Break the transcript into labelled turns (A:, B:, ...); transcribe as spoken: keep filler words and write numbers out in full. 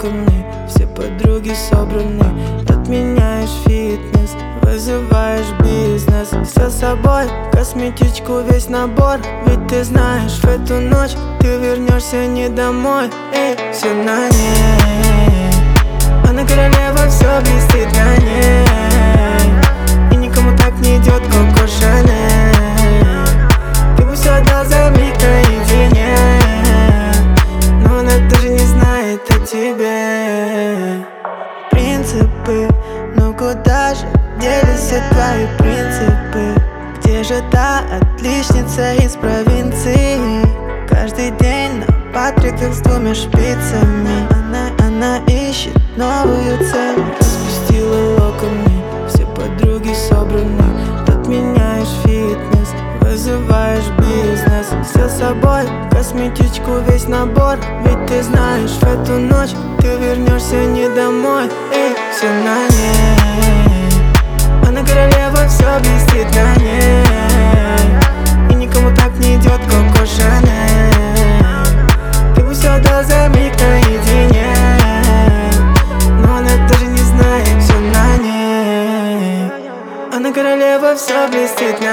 A: локоны, все подруги собраны. Отменяешь фитнес, вызываешь бизнес. Все с собой, косметичку, весь набор. Ведь ты знаешь, в эту ночь ты вернешься не домой. Эй, все на ней, она королева, все блестит на ней. И никому так не идет Коко Шанель. Ты бы все отдал за миг наедине, но она даже не знает о тебе. Принципы, ну куда же делись все твои принципы? Где же та отличница из провинции? Каждый день на патриках с двумя шпицами. Она, она ищет новую цель. Распустила локоны, все подруги собраны. Отменяешь фитнес, вызываешь бизнес. Все с собой, косметичку, весь набор. Ведь ты знаешь, в эту ночь ты вернешься не домой. Эй, все на ней, она королева, все блестит на ней. И никому так не идет Коко Шанель. Ты бы все отдал за миг наедине, но она даже не знает, все на ней. Она королева, все блестит